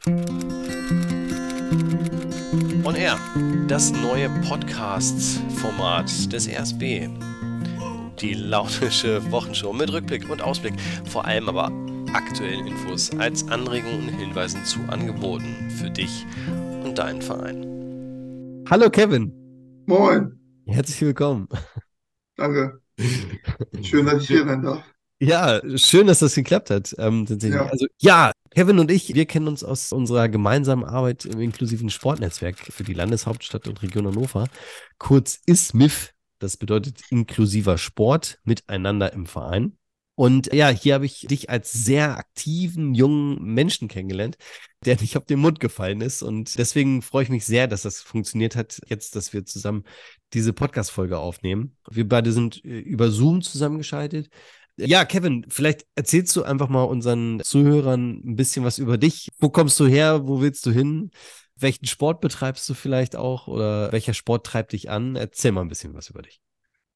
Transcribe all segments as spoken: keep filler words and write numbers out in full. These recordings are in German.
On Air, das neue Podcast-Format des R S B. Die launische Wochenshow mit Rückblick und Ausblick, vor allem aber aktuellen Infos als Anregungen und Hinweisen zu Angeboten für dich und deinen Verein. Hallo Kevin, Moin, herzlich willkommen. danke. Schön, dass ich hier sein darf. Ja, schön, dass das geklappt hat. Ähm, tatsächlich. Ja. Also ja, Kevin und ich, wir kennen uns aus unserer gemeinsamen Arbeit im inklusiven Sportnetzwerk für die Landeshauptstadt und Region Hannover, kurz I S M I F. Das bedeutet inklusiver Sport miteinander im Verein. Und ja, hier habe ich dich als sehr aktiven, jungen Menschen kennengelernt, der nicht auf den Mund gefallen ist. Und deswegen freue ich mich sehr, dass das funktioniert hat, jetzt, dass wir zusammen diese Podcast-Folge aufnehmen. Wir beide sind äh, über Zoom zusammengeschaltet. Ja, Kevin, vielleicht erzählst du einfach mal unseren Zuhörern ein bisschen was über dich. Wo kommst du her? Wo willst du hin? Welchen Sport betreibst du vielleicht auch? Oder welcher Sport treibt dich an? Erzähl mal ein bisschen was über dich.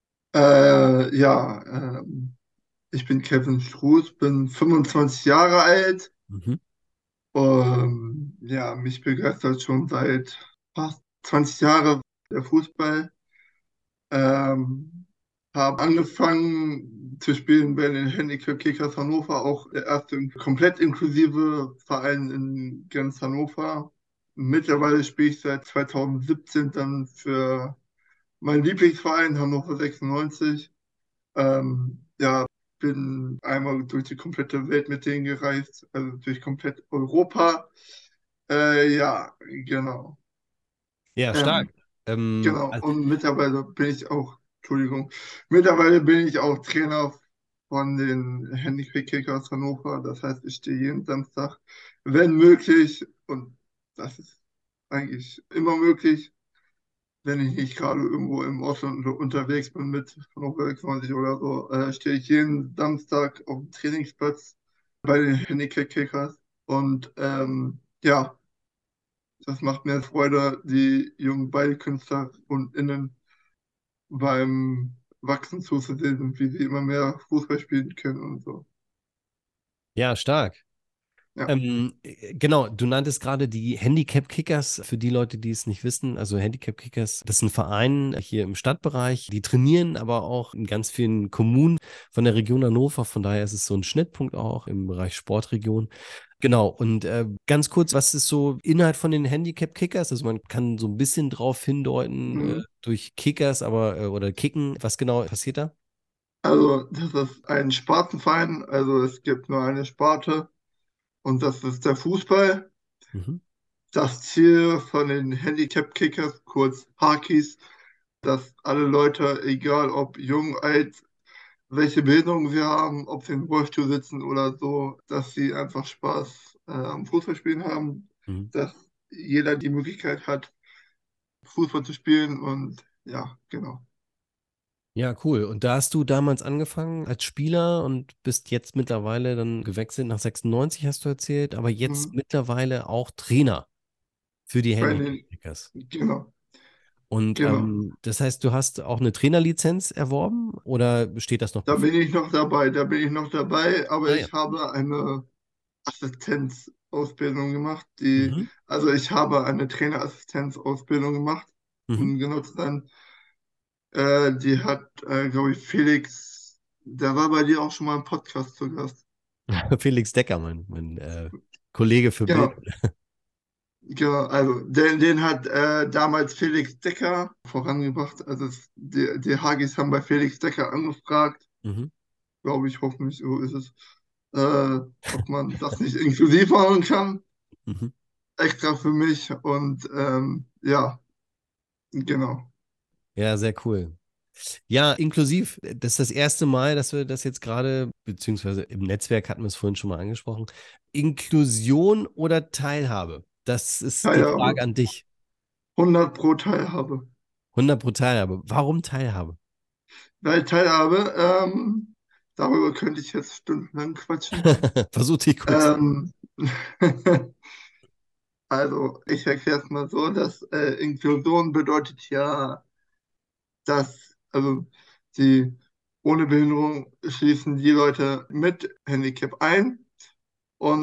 Äh, ja, ähm, ich bin Kevin Struß, bin fünfundzwanzig Jahre alt. Mhm. Ähm, ja, mich begeistert schon seit fast zwanzig Jahren der Fußball. Ähm, habe angefangen zu spielen bei den Handicap Kickers Hannover, auch der erste komplett inklusive Verein in ganz Hannover. Mittlerweile spiele ich seit zweitausendsiebzehn dann für mein Lieblingsverein Hannover sechsundneunzig. Ähm, ja, bin einmal durch die komplette Welt mit denen gereist, also durch komplett Europa. Äh, ja, genau. Ja, stark. Ähm, Ähm, genau. also, Und mittlerweile bin ich auch, Entschuldigung, mittlerweile bin ich auch Trainer von den Handicap Kickers Hannover. Das heißt, ich stehe jeden Samstag, wenn möglich, und das ist eigentlich immer möglich, wenn ich nicht gerade irgendwo im Ausland unterwegs bin mit Hannover sechsundneunzig oder so, äh, stehe ich jeden Samstag auf dem Trainingsplatz bei den Handicap Kickers. Und ähm, ja, das macht mir Freude, die jungen Ballkünstler und Innen beim Wachsen zuzusehen, wie sie immer mehr Fußball spielen können und so. ja, stark. Ja. Ähm, äh, genau, du nanntest gerade die Handicap Kickers. Für die Leute, die es nicht wissen, also Handicap Kickers, das ist ein Verein hier im Stadtbereich. Die trainieren aber auch in ganz vielen Kommunen von der Region Hannover. Von daher ist es so ein Schnittpunkt auch im Bereich Sportregion. Genau, und äh, ganz kurz, was ist so Inhalt von den Handicap Kickers? Also man kann so ein bisschen drauf hindeuten äh, Mhm. durch Kickers, aber äh, oder Kicken. Was genau passiert da? Also, das ist ein Spartenverein, also es gibt nur eine Sparte und das ist der Fußball. Mhm. Das Ziel von den Handicap Kickers, kurz Hakis, dass alle Leute, egal ob jung, alt, welche Bildung sie haben, ob sie im Rollstuhl sitzen oder so, dass sie einfach Spaß äh, am Fußballspielen haben, Mhm. dass jeder die Möglichkeit hat, Fußball zu spielen und ja, genau. Ja, cool. Und da hast du damals angefangen als Spieler und bist jetzt mittlerweile dann gewechselt nach sechsundneunzig, hast du erzählt, aber jetzt Mhm. mittlerweile auch Trainer für die Bei den, Handicap-Kickers. genau, Und genau. ähm, das heißt, du hast auch eine Trainerlizenz erworben oder steht das noch Da bevor? bin ich noch dabei, da bin ich noch dabei, aber Ah ja. ich habe eine Assistenzausbildung gemacht, die, Mhm. also ich habe eine Trainerassistenzausbildung gemacht, Mhm. um genau zu sein. Äh, die hat, äh, glaube ich, Felix, der war bei dir auch schon mal im Podcast zu Gast. Felix Decker, mein, mein äh, Kollege für Bild. Genau, genau, also den, den hat äh, damals Felix Decker vorangebracht. Also es, die, die Hagis haben bei Felix Decker angefragt, Mhm. glaube ich, hoffentlich so ist es, äh, ob man das nicht inklusiv machen kann, Mhm. extra für mich. Und ähm, ja, genau. Ja, sehr cool. Ja, inklusiv. Das ist das erste Mal, dass wir das jetzt gerade, beziehungsweise im Netzwerk hatten wir es vorhin schon mal angesprochen. Inklusion oder Teilhabe? Das ist die Teilhabe, Frage an dich. hundert pro Teilhabe. hundert pro Teilhabe. Warum Teilhabe? Weil Teilhabe, ähm, darüber könnte ich jetzt stundenlang quatschen. Versuch dich kurz. Ähm, also, ich erkläre es mal so, dass äh, Inklusion bedeutet ja, dass also die ohne Behinderung schließen die Leute mit Handicap ein und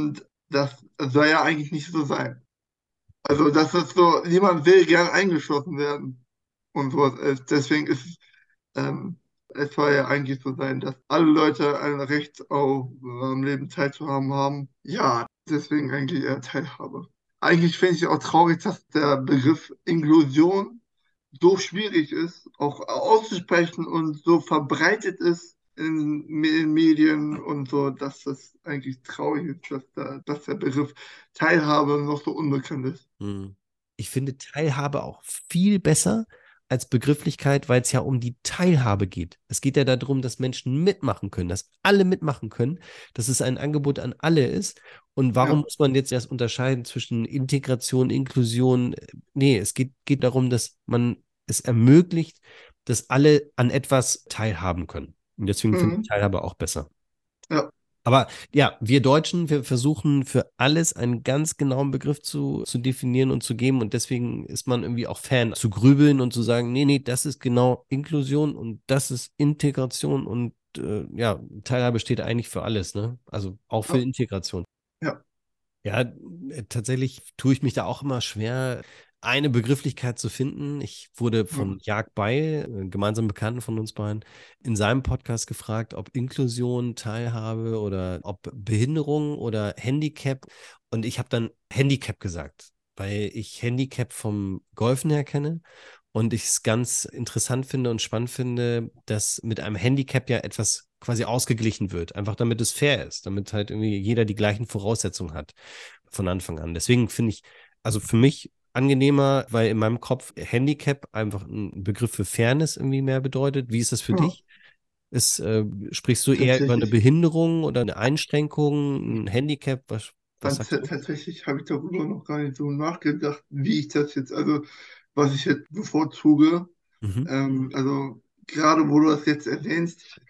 das soll ja eigentlich nicht so sein. Also, das ist so, niemand will gern eingeschlossen werden und sowas. Äh, Deswegen ist es, ähm, es soll ja eigentlich so sein, dass alle Leute ein Recht auf am Leben teilzuhaben haben. Ja, deswegen eigentlich eher Teilhabe. Eigentlich finde ich auch traurig, dass der Begriff Inklusion so schwierig ist, auch auszusprechen und so verbreitet ist in, Me- Medien und so, dass das eigentlich traurig ist, dass der, dass der Begriff Teilhabe noch so unbekannt ist. Hm. Ich finde Teilhabe auch viel besser als Begrifflichkeit, weil es ja um die Teilhabe geht. Es geht ja darum, dass Menschen mitmachen können, dass alle mitmachen können, dass es ein Angebot an alle ist. Und warum Ja. muss man jetzt erst unterscheiden zwischen Integration, Inklusion? Nee, es geht, geht darum, dass man es ermöglicht, dass alle an etwas teilhaben können. Und deswegen finde ich Mhm. Teilhabe auch besser. Ja. Aber ja, wir Deutschen, wir versuchen für alles einen ganz genauen Begriff zu, zu definieren und zu geben. Und deswegen ist man irgendwie auch Fan zu grübeln und zu sagen, nee, nee, das ist genau Inklusion und das ist Integration und äh, ja, Teilhabe steht eigentlich für alles, ne? Also auch für Ja. Integration. Ja. Ja, äh, tatsächlich tue ich mich da auch immer schwer, eine Begrifflichkeit zu finden. Ich wurde von Ja. Jörg Beil, äh, gemeinsamen Bekannten von uns beiden, in seinem Podcast gefragt, ob Inklusion, Teilhabe oder ob Behinderung oder Handicap. Und ich habe dann Handicap gesagt, weil ich Handicap vom Golfen her kenne und ich es ganz interessant finde und spannend finde, dass mit einem Handicap ja etwas quasi ausgeglichen wird, einfach damit es fair ist, damit halt irgendwie jeder die gleichen Voraussetzungen hat von Anfang an. Deswegen finde ich, also für mich angenehmer, weil in meinem Kopf Handicap einfach ein Begriff für Fairness irgendwie mehr bedeutet. Wie ist das für Ja. dich? Ist, äh, sprichst du eher über eine Tatsächlich. Behinderung oder eine Einschränkung, ein Handicap? Was, was Dann sagst t- du? tatsächlich habe ich darüber noch gar nicht so nachgedacht, wie ich das jetzt, also was ich jetzt bevorzuge. Mhm. Ähm, also gerade wo du das jetzt erwähnst,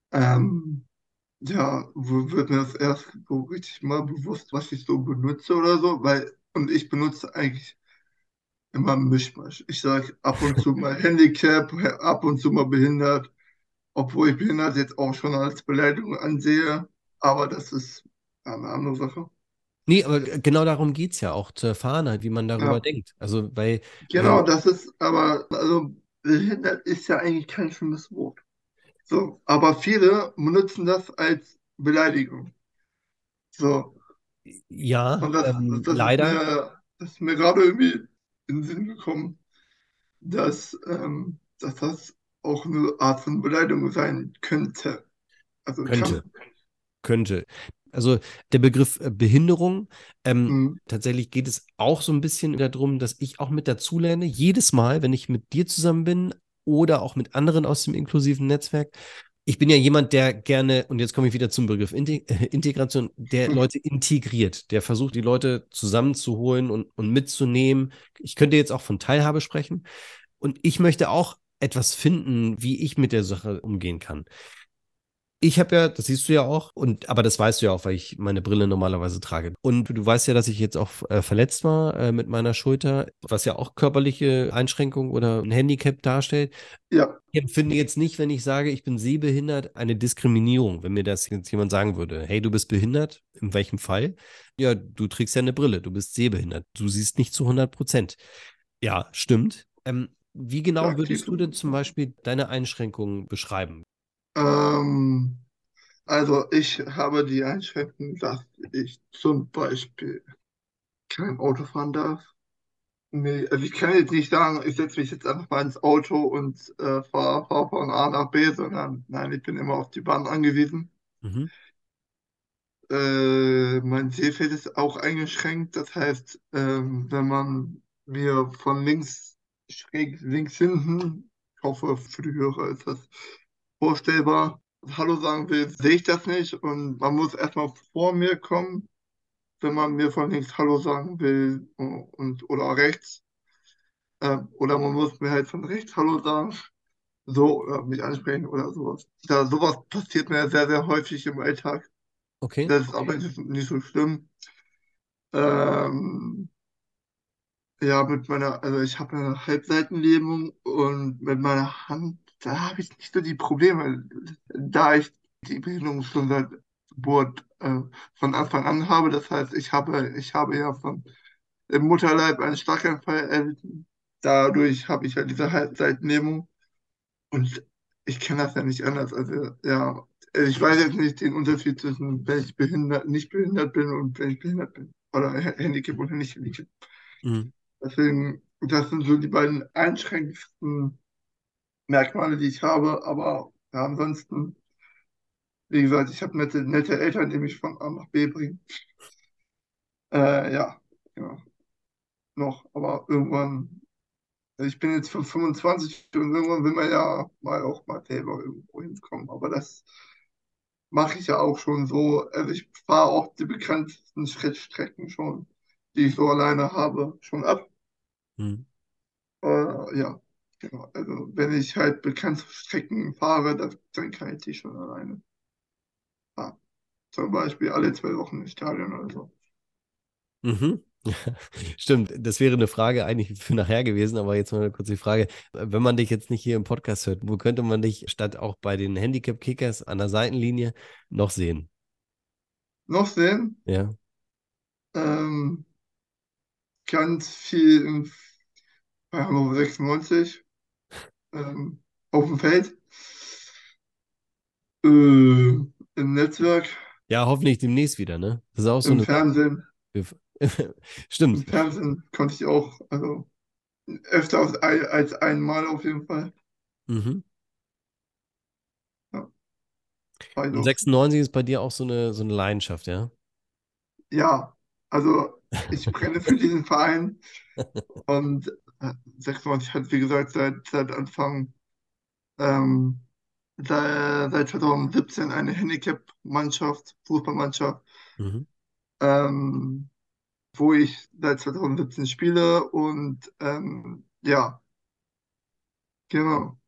ähm, ja, wo- wird mir das erst so richtig mal bewusst, was ich so benutze oder so, weil, und ich benutze eigentlich immer einen Mischmasch. Ich sage ab und zu mal Handicap, ab und zu mal behindert, obwohl ich behindert jetzt auch schon als Beleidigung ansehe, aber das ist eine andere Sache. Nee, aber genau darum geht es ja auch, zu erfahren halt, wie man darüber Ja. denkt. Also, weil, Genau, ähm, das ist aber, also behindert ist ja eigentlich kein schlimmes Wort. So, aber viele benutzen das als Beleidigung. So, ja, und das, ähm, das ist leider. mir, das ist mir gerade irgendwie in den Sinn gekommen, dass, ähm, dass das auch eine Art von Beleidigung sein könnte. Also Könnte. kann. Könnte. Also der Begriff äh, Behinderung, ähm, Mhm. tatsächlich geht es auch so ein bisschen darum, dass ich auch mit dazulerne. Jedes Mal, wenn ich mit dir zusammen bin oder auch mit anderen aus dem inklusiven Netzwerk. Ich bin ja jemand, der gerne, und jetzt komme ich wieder zum Begriff Inte- äh, Integration, der Leute integriert, der versucht, die Leute zusammenzuholen und, und mitzunehmen. Ich könnte jetzt auch von Teilhabe sprechen. Und ich möchte auch etwas finden, wie ich mit der Sache umgehen kann. Ich habe ja, das siehst du ja auch, und aber das weißt du ja auch, weil ich meine Brille normalerweise trage. Und du weißt ja, dass ich jetzt auch äh, verletzt war äh, mit meiner Schulter, was ja auch körperliche Einschränkung oder ein Handicap darstellt. Ja, Ich empfinde jetzt nicht, wenn ich sage, ich bin sehbehindert, eine Diskriminierung, wenn mir das jetzt jemand sagen würde, hey, du bist behindert, in welchem Fall? Ja, du trägst ja eine Brille, du bist sehbehindert, du siehst nicht zu hundert Prozent. Ja, stimmt. Ähm, wie genau sagt die würdest du denn zum so. Beispiel deine Einschränkungen beschreiben? Ähm, also ich habe die Einschränkung, dass ich zum Beispiel kein Auto fahren darf. Nee, also ich kann jetzt nicht sagen, ich setze mich jetzt einfach mal ins Auto und äh, fahre fahr von A nach B, sondern nein, ich bin immer auf die Bahn angewiesen. Mhm. Äh, mein Sehfeld ist auch eingeschränkt, das heißt, ähm, wenn man mir von links, schräg links hinten, ich hoffe für die Hörer ist das vorstellbar, Hallo sagen will, sehe ich das nicht und man muss erstmal vor mir kommen, wenn man mir von links Hallo sagen will und, oder rechts. Äh, oder man muss mir halt von rechts Hallo sagen, so, oder mich ansprechen oder sowas. Da, sowas passiert mir sehr, sehr häufig im Alltag. Okay. Das ist aber nicht, nicht so schlimm. Ähm, ja, mit meiner, also ich habe eine Halbseitenlähmung und mit meiner Hand, da habe ich nicht so die Probleme, da ich die Behinderung schon seit Geburt äh, von Anfang an habe. Das heißt, ich habe, ich habe ja von im Mutterleib einen Schlaganfall erlitten. Dadurch habe ich ja diese Halbseitenlähmung und ich kenne das ja nicht anders. Also ja, also ich weiß jetzt nicht den Unterschied zwischen, wenn ich behindert, nicht behindert bin und wenn ich behindert bin. Oder Handicap oder nicht Handicap. Mhm. Deswegen, das sind so die beiden einschränkendsten Merkmale, die ich habe. Aber ja, ansonsten, wie gesagt, ich habe nette, nette Eltern, die mich von A nach B bringen. Äh, ja, ja, noch. Aber irgendwann, ich bin jetzt fünfundzwanzig und irgendwann will man ja mal auch mal selber irgendwo hinkommen. Aber das mache ich ja auch schon so. Also ich fahre auch die bekanntesten Schrittstrecken schon, die ich so alleine habe, schon ab. Mhm. Äh, ja, genau. Also wenn ich halt bekannte Strecken fahre, das, dann kann ich die schon alleine fahren. Zum Beispiel alle zwei Wochen ins Stadion oder so. Mhm. Stimmt, das wäre eine Frage eigentlich für nachher gewesen, aber jetzt mal kurz die Frage, wenn man dich jetzt nicht hier im Podcast hört, wo könnte man dich statt auch bei den Handicap-Kickers an der Seitenlinie noch sehen? Noch sehen, Ja. ähm, ganz viel im, bei Hannover sechsundneunzig, ähm, auf dem Feld, äh, im Netzwerk, Ja, hoffentlich demnächst wieder, ne? Das ist auch so im eine Sache. Fernsehen. Wir- Im Stimmt. Fernsehen konnte ich auch, also öfter als, ein- als einmal auf jeden Fall. Mhm. Ja, war ich Und auch. sechsundneunzig ist bei dir auch so eine, so eine Leidenschaft, ja? Ja, also ich brenne für diesen Verein und äh, sechsundneunzig hat, wie gesagt, seit, seit Anfang, ähm, seit, seit zwanzig siebzehn eine Handicap-Mannschaft, Fußballmannschaft, Mhm. ähm, wo ich seit zwanzig siebzehn spiele und ähm, ja, genau.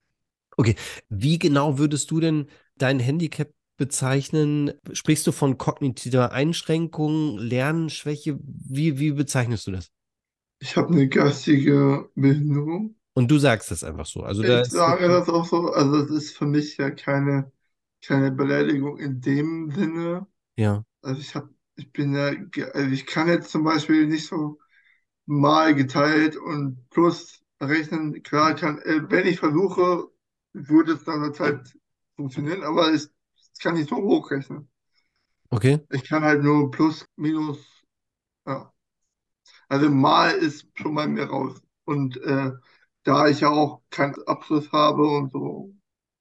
Okay, wie genau würdest du denn dein Handicap bezeichnen? Sprichst du von kognitiver Einschränkung, Lernschwäche? Wie, wie bezeichnest du das? Ich habe eine geistige Behinderung. Und du sagst das einfach so. Also da Ich ist sage wirklich, das auch so, also das ist für mich ja keine, keine Beleidigung in dem Sinne. ja, Also ich habe, ich bin ja, ge- also ich kann jetzt zum Beispiel nicht so mal geteilt und plus rechnen. Klar kann, äh, wenn ich versuche, würde es dann halt funktionieren, aber ich, ich kann nicht so hochrechnen. okay. Ich kann halt nur plus, minus, ja. Also mal ist schon bei mir raus. Und äh, da ich ja auch keinen Abschluss habe und so,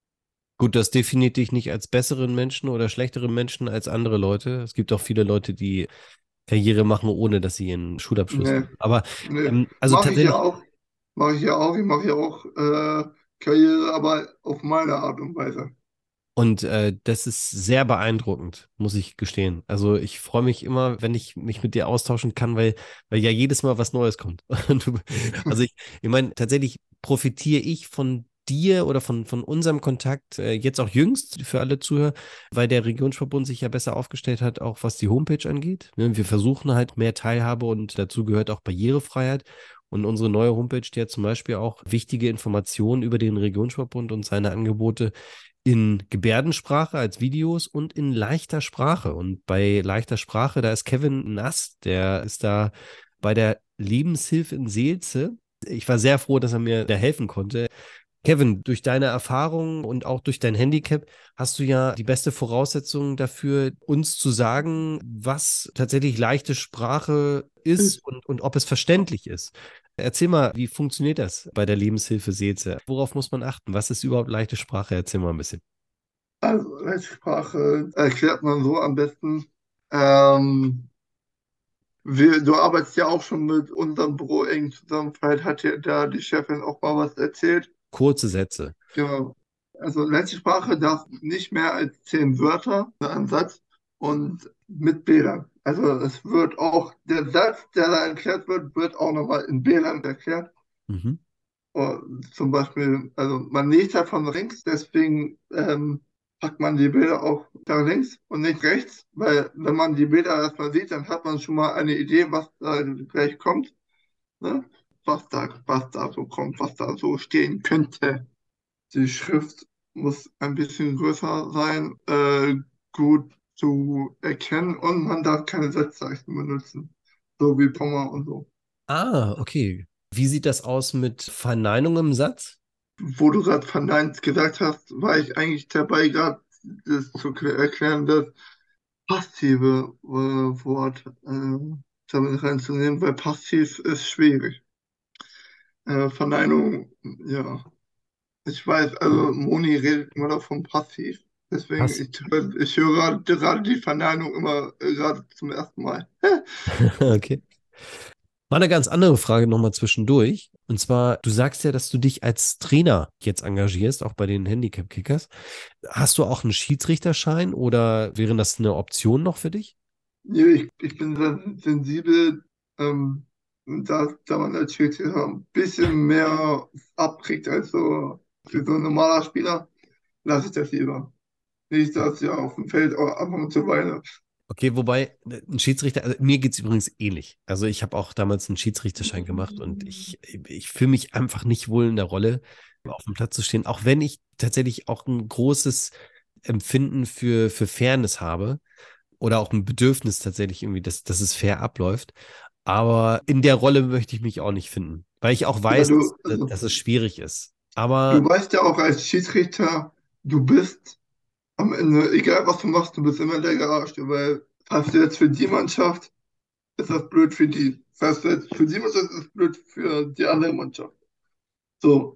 Gut, das definiert dich nicht als besseren Menschen oder schlechteren Menschen als andere Leute. Es gibt auch viele Leute, die Karriere machen, ohne dass sie ihren Schulabschluss ne, haben. Aber ne, ähm, also mache ich ja tatsächlich, auch, mache ich ja auch, ich mache ja auch äh, Karriere, aber auf meine Art und Weise. und äh, das ist sehr beeindruckend, muss ich gestehen. Also ich freue mich immer, wenn ich mich mit dir austauschen kann, weil, weil ja jedes Mal was Neues kommt. Und du, also ich, ich meine, tatsächlich profitiere ich von dir oder von, von unserem Kontakt, äh, jetzt auch jüngst für alle Zuhörer, weil der Regionsverbund sich ja besser aufgestellt hat, auch was die Homepage angeht. Ne, wir versuchen halt mehr Teilhabe und dazu gehört auch Barrierefreiheit. Und unsere neue Homepage, die hat zum Beispiel auch wichtige Informationen über den Regionsverbund und seine Angebote in Gebärdensprache als Videos und in leichter Sprache. Und bei leichter Sprache, da ist Kevin Nass, der ist da bei der Lebenshilfe in Seelze. Ich war sehr froh, dass er mir da helfen konnte. Kevin, durch deine Erfahrung und auch durch dein Handicap hast du ja die beste Voraussetzung dafür, uns zu sagen, was tatsächlich leichte Sprache ist Ist. und, und ob es verständlich ist. Erzähl mal, wie funktioniert das bei der Lebenshilfe Seelze? Worauf muss man achten? Was ist überhaupt leichte Sprache? Erzähl mal ein bisschen. Also, Rechtssprache erklärt man so am besten. Ähm, wir, du arbeitest ja auch schon mit unserem Büro eng zusammen. Vielleicht hat dir da die Chefin auch mal was erzählt. Kurze Sätze. Genau. Also, Rechtssprache darf nicht mehr als zehn Wörter in einem Satz und mit Bildern. Also, es wird auch, der Satz, der da erklärt wird, wird auch nochmal in Bildern erklärt. Mhm. Und zum Beispiel, also man liest ja von links, deswegen ähm, packt man die Bilder auch nach links und nicht rechts, weil wenn man die Bilder erstmal sieht, dann hat man schon mal eine Idee, was da gleich kommt, ne? Was da, was da so kommt, was da so stehen könnte. Die Schrift muss ein bisschen größer sein, äh, gut zu erkennen und man darf keine Satzzeichen benutzen, so wie Komma und so. Ah, okay. Wie sieht das aus mit Verneinung im Satz? Wo du gerade verneint gesagt hast, war ich eigentlich dabei, gerade das zu kl- erklären, das passive äh, Wort äh, damit reinzunehmen, weil passiv ist schwierig. Äh, Verneinung, ja. Ich weiß, also Moni redet immer noch vom Passiv. Deswegen, Pass. ich, hör- ich höre gerade gerade die Verneinung immer äh, gerade zum ersten Mal. Okay. Mal eine ganz andere Frage nochmal zwischendurch. Und zwar, du sagst ja, dass du dich als Trainer jetzt engagierst, auch bei den Handicap-Kickers. Hast du auch einen Schiedsrichterschein oder wäre das eine Option noch für dich? Nee, ich, ich bin sehr sensibel, ähm, und da, da man als Schiedsrichter ein bisschen mehr abkriegt als so für so ein normaler Spieler, lasse ich das lieber. Nicht, dass ich auf dem Feld auch ab und zu weine. Okay, wobei äh, ein Schiedsrichter, also mir geht es übrigens ähnlich. Also ich habe auch damals einen Schiedsrichterschein gemacht und ich, ich fühle mich einfach nicht wohl in der Rolle, auf dem Platz zu stehen, auch wenn ich tatsächlich auch ein großes Empfinden für, für Fairness habe oder auch ein Bedürfnis tatsächlich irgendwie, dass, dass es fair abläuft. Aber in der Rolle möchte ich mich auch nicht finden, weil ich auch Ja, weiß, du, dass, also, dass es schwierig ist. du Aber weißt ja auch als Schiedsrichter, du bist am Ende, egal was du machst, du bist immer der Garage, weil hast du jetzt für die Mannschaft, ist das blöd für die. Hast du jetzt für die Mannschaft, ist es blöd für die andere Mannschaft. So,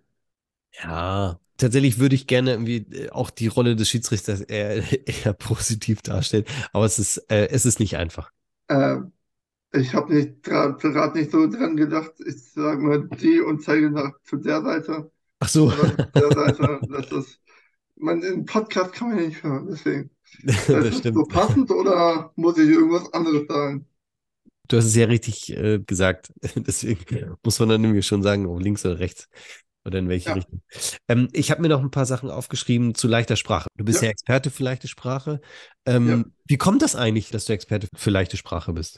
ja, tatsächlich würde ich gerne irgendwie äh, auch die Rolle des Schiedsrichters eher, eher positiv darstellen. Aber es ist, äh, es ist nicht einfach. äh, ich habe nicht gerade nicht so dran gedacht, ich sage mal die und zeige nach zu der Seite, Ach so. sondern zu der Seite, das ist, man, im Podcast kann man ja nicht hören, deswegen. Ist Das das so stimmt. passend oder muss ich irgendwas anderes sagen? Du hast es ja richtig äh, gesagt. Deswegen muss man dann nämlich schon sagen, ob links oder rechts oder in welche Ja, Richtung. Ähm, ich habe mir noch ein paar Sachen aufgeschrieben zu leichter Sprache. Du bist ja, ja Experte für leichte Sprache. ja. Ähm, wie kommt das eigentlich, dass du Experte für leichte Sprache bist?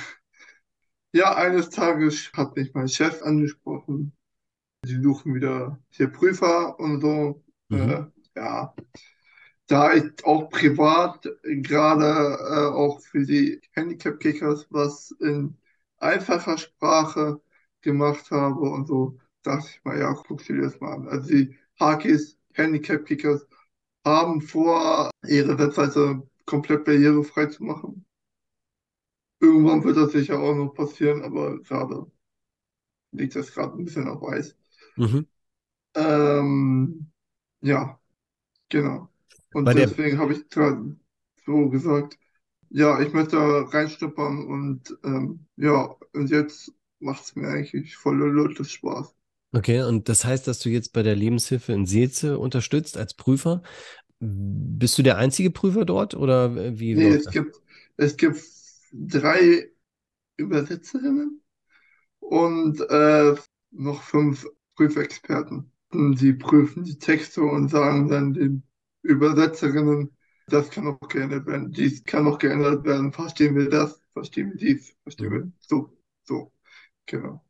Ja, eines Tages hat mich mein Chef angesprochen. Die suchen wieder hier Prüfer und so. Mhm. Äh, ja, da ich auch privat gerade äh, auch für die Handicap-Kickers was in einfacher Sprache gemacht habe und so, dachte ich mal, ja, guck dir das mal an. Also die Hakis, Handicap-Kickers, haben vor, ihre Webseite komplett barrierefrei zu machen. Irgendwann wird das sicher auch noch passieren, aber gerade liegt das gerade ein bisschen auf Eis. Mhm. Ähm, ja, genau. Bei Und der, deswegen habe ich gerade so gesagt, ja, ich möchte da reinschnuppern und ähm, ja, und jetzt macht es mir eigentlich voll Lust Spaß. okay, und das heißt, dass du jetzt bei der Lebenshilfe in Seelze unterstützt als Prüfer. Bist du der einzige Prüfer dort oder äh, wie Nee, läuft es das? gibt, es gibt drei Übersetzerinnen und äh, noch fünf Prüfexperten. Und die prüfen die Texte und sagen dann den Übersetzerinnen, das kann auch geändert werden, dies kann auch geändert werden, verstehen wir das, verstehen wir dies, verstehen Mhm. wir so, so, genau.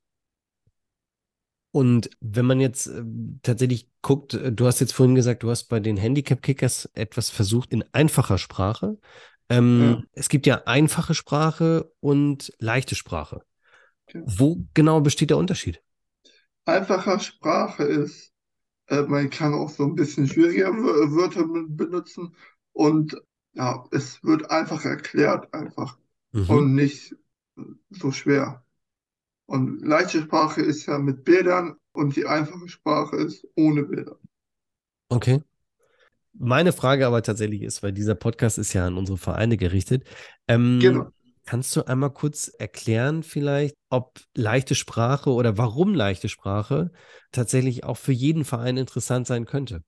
Und wenn man jetzt äh, tatsächlich guckt, äh, du hast jetzt vorhin gesagt, du hast bei den Handicap-Kickers etwas versucht in einfacher Sprache. Ja, Ähm, es gibt ja einfache Sprache und leichte Sprache. genau. Wo genau besteht der Unterschied? Einfacher Sprache ist, äh, man kann auch so ein bisschen schwierigere Wör- Wörter ben- benutzen und ja, es wird einfach erklärt, einfach Mhm. und nicht so schwer. Und leichte Sprache ist ja mit Bildern und die einfache Sprache ist ohne Bilder. Okay. Meine Frage aber tatsächlich ist, weil dieser Podcast ist ja an unsere Vereine gerichtet. Ähm, Genau. kannst du einmal kurz erklären, vielleicht, ob leichte Sprache oder warum leichte Sprache tatsächlich auch für jeden Verein interessant sein könnte?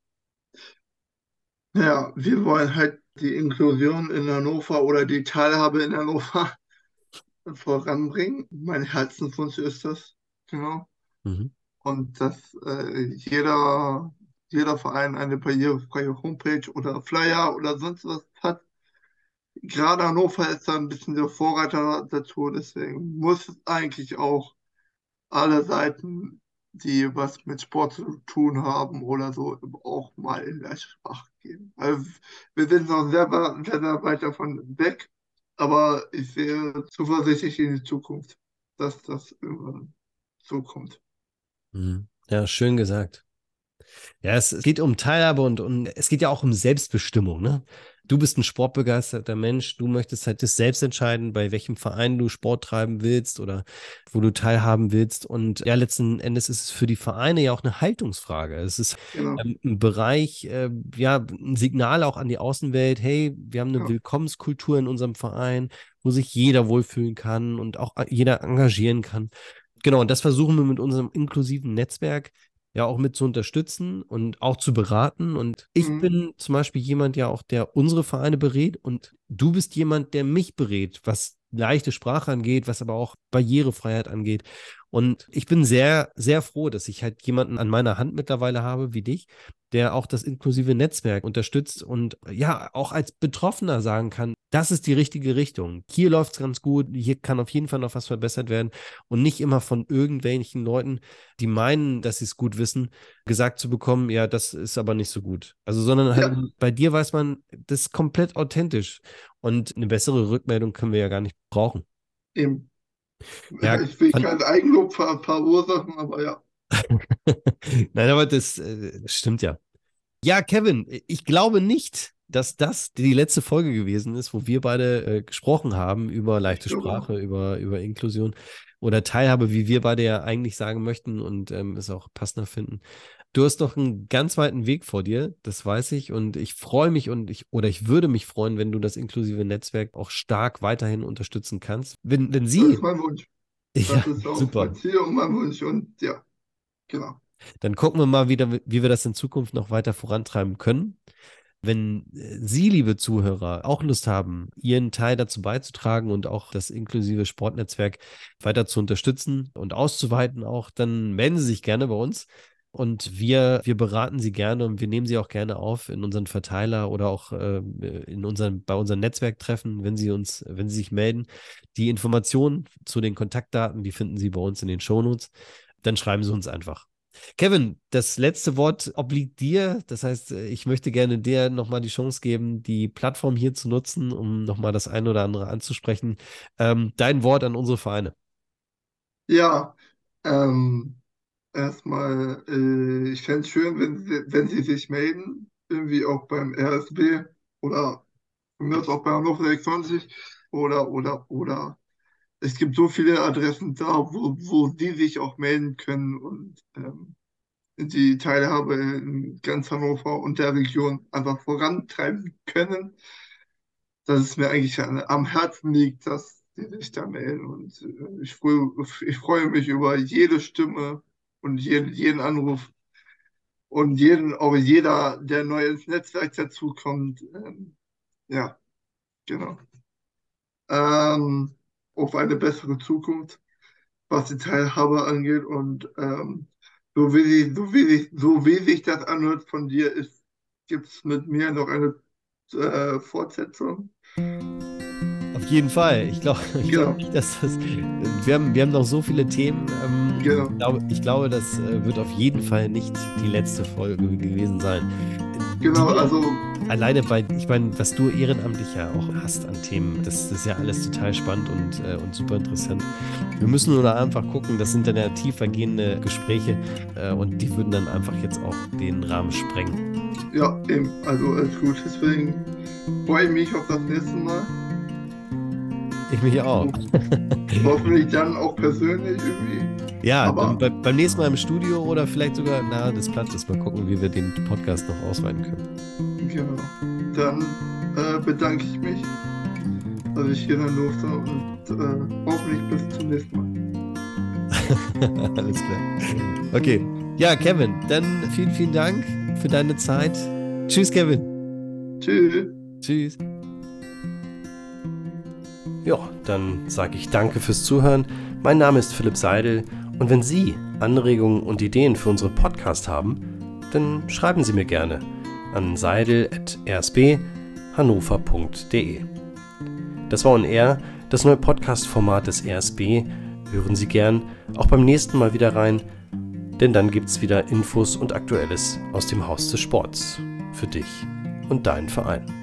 Ja, wir wollen halt die Inklusion in Hannover oder die Teilhabe in Hannover voranbringen. Mein Herzenswunsch ist das, genau. Mhm. Und dass äh, jeder, jeder Verein eine barrierefreie Homepage oder Flyer oder sonst was hat. Gerade Hannover ist da ein bisschen der Vorreiter dazu, deswegen muss es eigentlich auch alle Seiten, die was mit Sport zu tun haben oder so, auch mal in der Sprache. geben. Also wir sind noch sehr, wa- sehr, sehr weit davon weg, aber ich sehe zuversichtlich in die Zukunft, dass das irgendwann so kommt. Mhm. Ja, schön gesagt. Ja, es geht um Teilhabe und, und es geht ja auch um Selbstbestimmung, ne? Du bist ein sportbegeisterter Mensch, du möchtest halt das selbst entscheiden, bei welchem Verein du Sport treiben willst oder wo du teilhaben willst. Und ja, letzten Endes ist es für die Vereine ja auch eine Haltungsfrage. Es ist Genau. ähm, ein Bereich, äh, ja, ein Signal auch an die Außenwelt, hey, wir haben eine Ja. Willkommenskultur in unserem Verein, wo sich jeder wohlfühlen kann und auch jeder engagieren kann. Genau, und das versuchen wir mit unserem inklusiven Netzwerk ja auch mit zu unterstützen und auch zu beraten. Und ich Mhm. bin zum Beispiel jemand ja auch, der unsere Vereine berät und du bist jemand, der mich berät, was leichte Sprache angeht, was aber auch Barrierefreiheit angeht. Und ich bin sehr, sehr froh, dass ich halt jemanden an meiner Hand mittlerweile habe wie dich, der auch das inklusive Netzwerk unterstützt und ja, auch als Betroffener sagen kann, das ist die richtige Richtung. Hier läuft es ganz gut, hier kann auf jeden Fall noch was verbessert werden und nicht immer von irgendwelchen Leuten, die meinen, dass sie es gut wissen, gesagt zu bekommen, ja, das ist aber nicht so gut. Also, sondern halt Ja, bei dir weiß man, das ist komplett authentisch und eine bessere Rückmeldung können wir ja gar nicht brauchen. eben. Ja, Ich will fand, kein Eigenlob ver verursachen, aber ja, nein, aber das, äh, das stimmt ja. Ja, Kevin, ich glaube nicht, dass das die letzte Folge gewesen ist, wo wir beide äh, gesprochen haben über ich leichte glaube auch. Sprache, über, über Inklusion oder Teilhabe, wie wir beide ja eigentlich sagen möchten und ähm, es auch passender finden. Du hast noch einen ganz weiten Weg vor dir, das weiß ich, und ich freue mich und ich oder ich würde mich freuen, wenn du das inklusive Netzwerk auch stark weiterhin unterstützen kannst. Wenn, wenn Das ist Sie, mein Wunsch. ja, Das ist auch mein super. Ziel und mein Wunsch. Und ja, genau. Dann gucken wir mal wieder, wie wir das in Zukunft noch weiter vorantreiben können. Wenn äh, Sie, liebe Zuhörer, auch Lust haben, Ihren Teil dazu beizutragen und auch das inklusive Sportnetzwerk weiter zu unterstützen und auszuweiten auch, dann melden Sie sich gerne bei uns. Und wir, wir beraten Sie gerne und wir nehmen Sie auch gerne auf in unseren Verteiler oder auch äh, in unseren, bei unseren Netzwerktreffen, wenn Sie uns, wenn Sie sich melden. Die Informationen zu den Kontaktdaten, die finden Sie bei uns in den Shownotes. Dann schreiben Sie uns einfach. Kevin, das letzte Wort obliegt dir. Das heißt, ich möchte gerne dir nochmal die Chance geben, die Plattform hier zu nutzen, um nochmal das eine oder andere anzusprechen. Ähm, dein Wort an unsere Vereine. Ja, ähm, erstmal, äh, ich fände es schön, wenn Sie, wenn Sie sich melden, irgendwie auch beim R S B oder von mir aus auch bei Hannover sechsundzwanzig oder, oder, oder. Es gibt so viele Adressen da, wo, wo Sie sich auch melden können und ähm, die Teilhabe in ganz Hannover und der Region einfach vorantreiben können, dass es mir eigentlich an, am Herzen liegt, dass sie sich da melden. Und äh, ich, freue, ich freue mich über jede Stimme und jeden, jeden Anruf und jeden, auch jeder, der neu ins Netzwerk dazukommt. Ähm, ja, genau. Ähm, auf eine bessere Zukunft, was die Teilhabe angeht. Und ähm, so wie, sie, so, wie sich, so wie sich das anhört von dir, ist, gibt es mit mir noch eine äh, Fortsetzung. Auf jeden Fall. Ich glaube ich glaub Genau, nicht, dass das. Wir haben, wir haben noch so viele Themen. Ähm, genau, ich, glaube, ich glaube, das äh, wird auf jeden Fall nicht die letzte Folge gewesen sein. genau. Die, Also, alleine bei, ich meine, was du ehrenamtlich ja auch hast an Themen, das, das ist ja alles total spannend und, äh, und super interessant. Wir müssen nur da einfach gucken, das sind dann ja tiefergehende Gespräche äh, und die würden dann einfach jetzt auch den Rahmen sprengen. ja, eben. Also, alles gut. Deswegen freue ich mich auf das nächste Mal. Ich mich auch. Hoffentlich dann auch persönlich irgendwie. Ja, Aber dann bei, beim nächsten Mal im Studio oder vielleicht sogar nahe des Platzes. Mal gucken, wie wir den Podcast noch ausweiten können. genau. Dann äh, bedanke ich mich, dass ich hier sein durfte und äh, hoffentlich bis zum nächsten Mal. Alles klar. Okay. Ja, Kevin, dann vielen, vielen Dank für deine Zeit. Tschüss, Kevin. Tschüss. Tschüss. Ja, dann sage ich danke fürs Zuhören. Mein Name ist Philipp Seidel und wenn Sie Anregungen und Ideen für unseren Podcast haben, dann schreiben Sie mir gerne an seidel at r s b hannover punkt d e. Das war On Air, das neue Podcast-Format des R S B. Hören Sie gern auch beim nächsten Mal wieder rein, denn dann gibt's wieder Infos und Aktuelles aus dem Haus des Sports für dich. und deinen Verein.